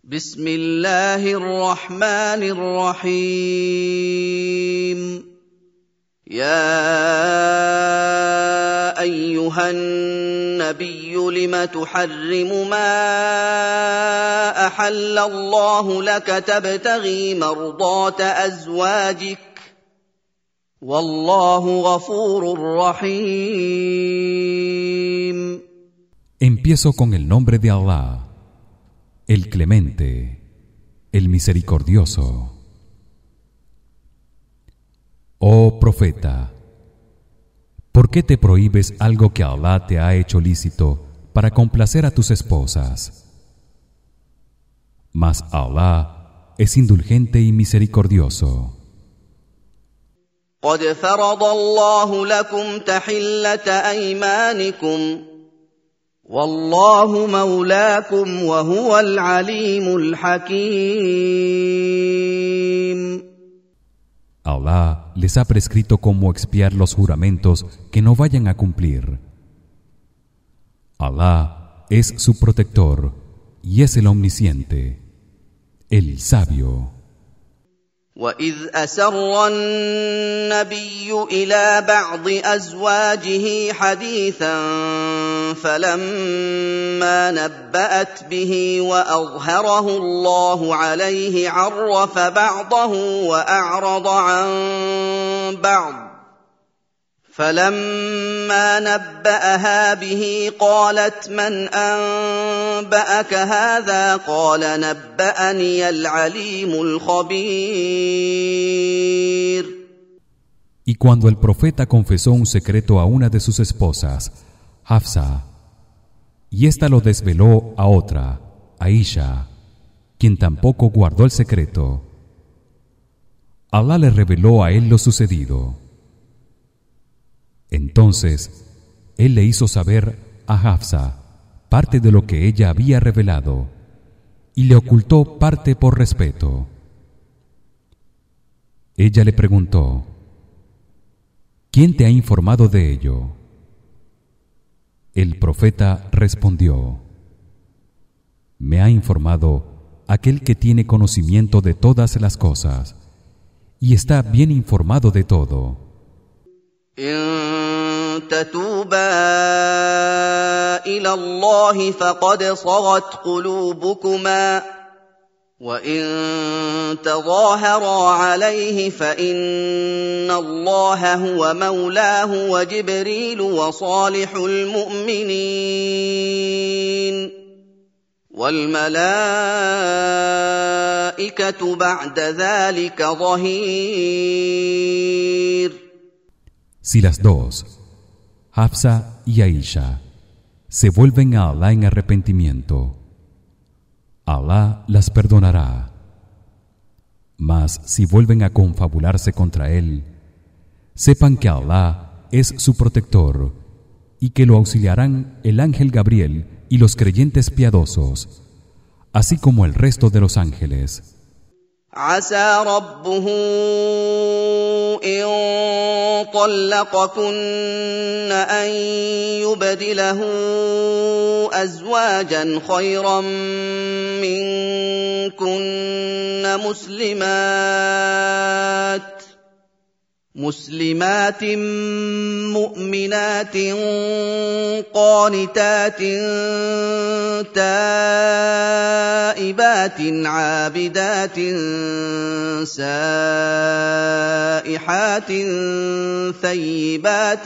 بسم الله الرحمن الرحيم يا أيها النبي لم تحرم ما أحل الله لك تبتغي مرضات أزواجك والله غفور رحيم. Empiezo con el nombre de Allah, el Clemente, el Misericordioso. Oh profeta, ¿por qué te prohíbes algo que Allah te ha hecho lícito para complacer a tus esposas? Mas Allah es indulgente y misericordioso. قد فرض الله لكم تحلة أيمانكم والله مولاكم وهو العليم الحكيم. Allah les ha prescrito cómo expiar los juramentos que no vayan a cumplir. Allah es su protector y es el omnisciente, el sabio. وَإِذْ أَسَرَّ النَّبِيُّ إِلَىٰ بَعْضِ أَزْوَاجِهِ حَدِيثًا فَلَمَّا نَبَّأَتْ بِهِ وَأَظْهَرَهُ اللَّهُ عَلَيْهِ عَرَّفَ بَعْضَهُ وَأَعْرَضَ عَن بَعْضٍ فَلَمَّا نَبَّأَهَا بِهِ قَالَتْ مَنْ أَنبَأَكَ هَٰذَا قَالَ نَبَّأَنِيَ الْعَلِيمُ الْخَبِيرُ. Y cuando el profeta confesó un secreto a una de sus esposas, Hafsa, y ésta lo desveló a otra, Aisha, quien tampoco guardó el secreto, Allah le reveló a él lo sucedido. Entonces él le hizo saber a Hafsa parte de lo que ella había revelado y le ocultó parte por respeto. Ella le preguntó: ¿Quién te ha informado de ello? El profeta respondió: Me ha informado aquel que tiene conocimiento de todas las cosas y está bien informado de todo. إن تتوبا إلى الله فقد صغت قلوبكما وإن تظاهرا عليه فإن الله هو مولاه وجبريل وصالح المؤمنين والملائكة بعد ذلك ظهير. Si las dos, Hafsa y Aisha, se vuelven a Allah en arrepentimiento, Allah las perdonará. Mas si vuelven a confabularse contra él, sepan que Allah es su protector y que lo auxiliarán el ángel Gabriel y los creyentes piadosos, así como el resto de los ángeles. عسى ربه إن طلقكن أن يبدله أزواجا خيرا منكن مسلمات مؤمنات قانتات تائبات عابدات سائحات ثيبات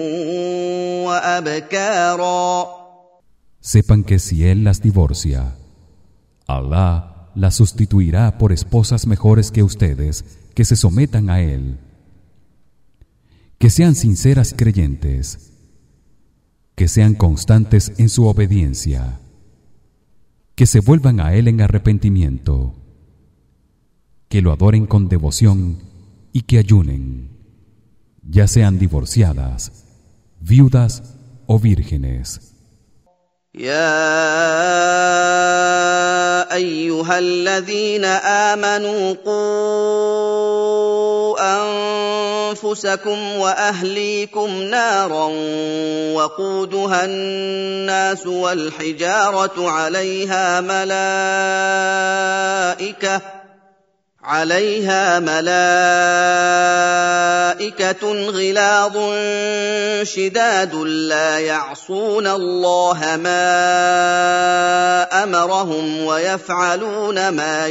وأبكارا. Sepan que si él las divorcia, Allah las sustituirá por esposas mejores que ustedes que se sometan a él, que sean sinceras creyentes, que sean constantes en su obediencia, que se vuelvan a él en arrepentimiento, que lo adoren con devoción y que ayunen, ya sean divorciadas, viudas o vírgenes. يا ايها الذين امنوا قوا انفسكم واهليكم نارا وقودها الناس والحجاره عليها ملائكة غلاظ شداد لا يعصون الله ما أمرهم ويفعلون ما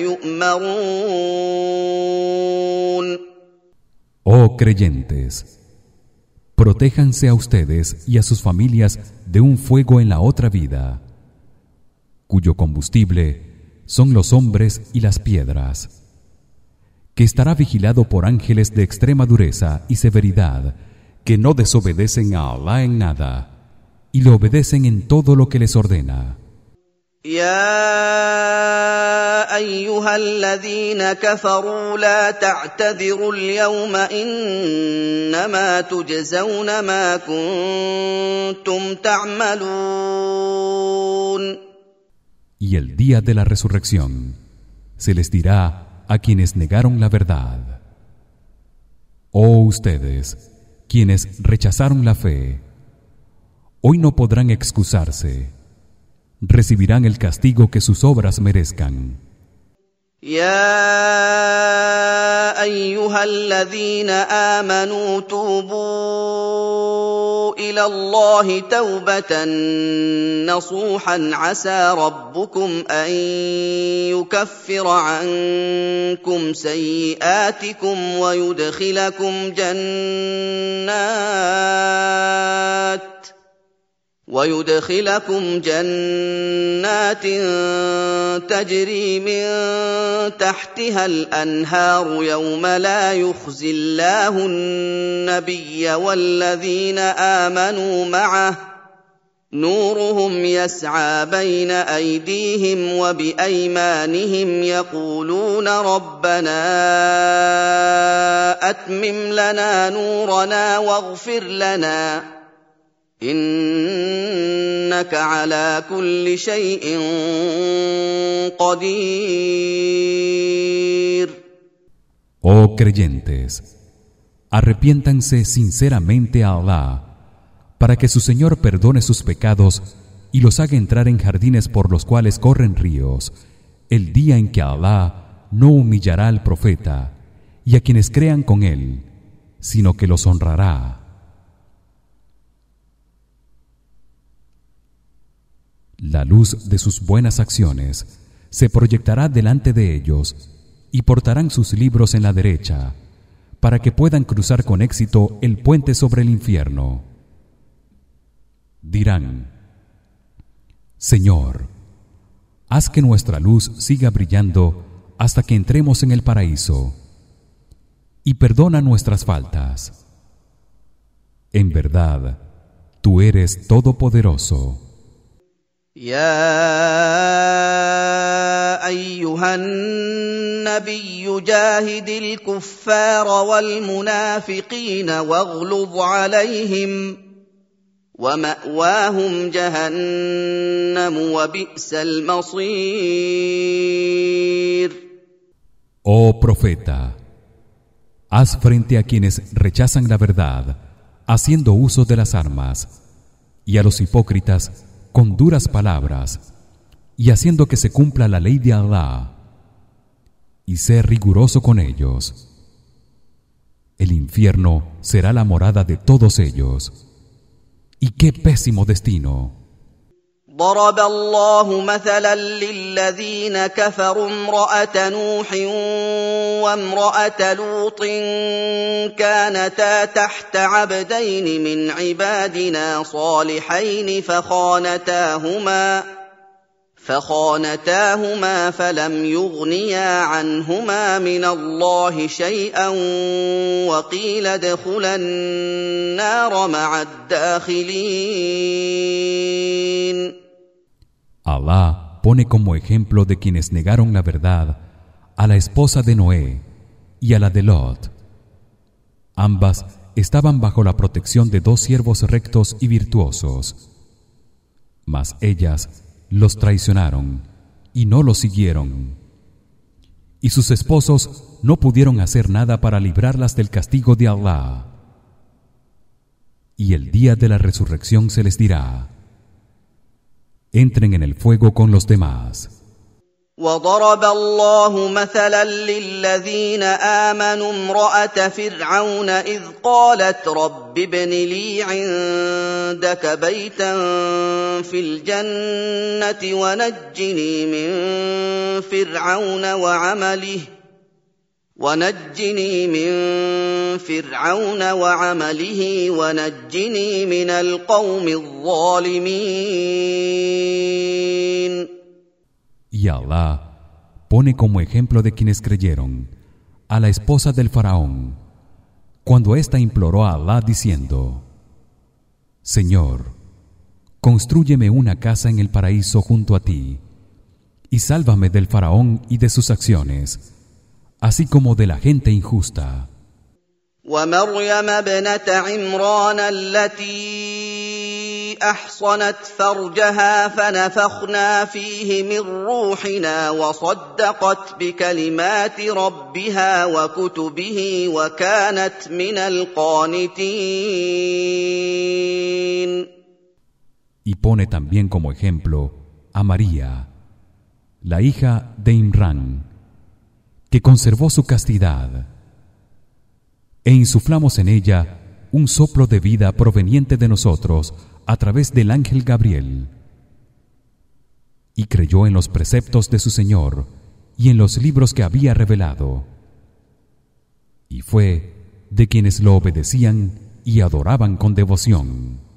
يؤمرون. Oh creyentes, protéjanse a ustedes y a sus familias de un fuego en la otra vida, cuyo combustible son los hombres y las piedras, que estará vigilado por ángeles de extrema dureza y severidad, que no desobedecen a Allah en nada y le obedecen en todo lo que les ordena. يا أيها الذين كفروا لا تعتذروا اليوم إنما تجزون ما كنتم تعملون. Y el día de la resurrección se les dirá a quienes negaron la verdad: Oh ustedes, quienes rechazaron la fe, hoy no podrán excusarse, recibirán el castigo que sus obras merezcan. يا أيها الذين آمنوا توبوا إلى الله توبة نصوحا عسى ربكم أن يكفر عنكم سيئاتكم ويدخلكم جنات تجري من تحتها الأنهار يوم لا يخزي الله النبي والذين آمنوا معه نورهم يسعى بين أيديهم وبأيمانهم يقولون ربنا أتمم لنا نورنا واغفر لنا إنك على كل شيء قدير. Oh creyentes, arrepiéntanse sinceramente a Allah, para que su Señor perdone sus pecados y los haga entrar en jardines por los cuales corren ríos, el día en que Allah no humillará al profeta y a quienes crean con él, sino que los honrará. La luz de sus buenas acciones se proyectará delante de ellos y portarán sus libros en la derecha, para que puedan cruzar con éxito el puente sobre el infierno. Dirán: Señor, haz que nuestra luz siga brillando hasta que entremos en el paraíso, y perdona nuestras faltas. En verdad, tú eres todopoderoso. يا أيها النبي جاهد الكفار والمنافقين واغلظ عليهم ومأواهم جهنم وبئس المصير. Oh profeta, haz frente a quienes rechazan la verdad, haciendo uso de las armas, y a los hipócritas con duras palabras, y haciendo que se cumpla la ley de Allah, y sé riguroso con ellos. El infierno será la morada de todos ellos, y qué pésimo destino. ضرب الله مثلا للذين كفروا امرأة نوح وامرأة لوط كانتا تحت عبدين من عبادنا صالحين فخانتاهما فلم يغنيا عنهما من الله شيئا وقيل ادخلا النار مع الداخلين. Allah pone como ejemplo de quienes negaron la verdad a la esposa de Noé y a la de Lot. Ambas estaban bajo la protección de dos siervos rectos y virtuosos. mas ellas los traicionaron y no los siguieron, y sus esposos no pudieron hacer nada para librarlas del castigo de Allah. Y el día de la resurrección se les dirá: entren en el fuego con los demás. وضرب الله مثلا للذين آمنوا امرأة فرعون إذ قالت رب ابن لي عندك بيتا في الجنة ونجني من فرعون وعمله ونجني من القوم الظالمين. Y Allah pone como ejemplo de quienes creyeron a la esposa del faraón cuando ésta imploró a Allah diciendo: Señor, constrúyeme una casa en el paraíso junto a ti y sálvame del faraón y de sus acciones, así como de la gente injusta. ومريم ابنة عمران التي أحصنت فرجها فنفخنا فيه من روحنا وصدقت بكلمات ربها وكتبه وكانت من القانتين. Y pone también como ejemplo a María, la hija de Imrán, que conservó su castidad, e insuflamos en ella un soplo de vida proveniente de nosotros a través del ángel Gabriel, y creyó en los preceptos de su Señor y en los libros que había revelado, y fue de quienes lo obedecían y adoraban con devoción.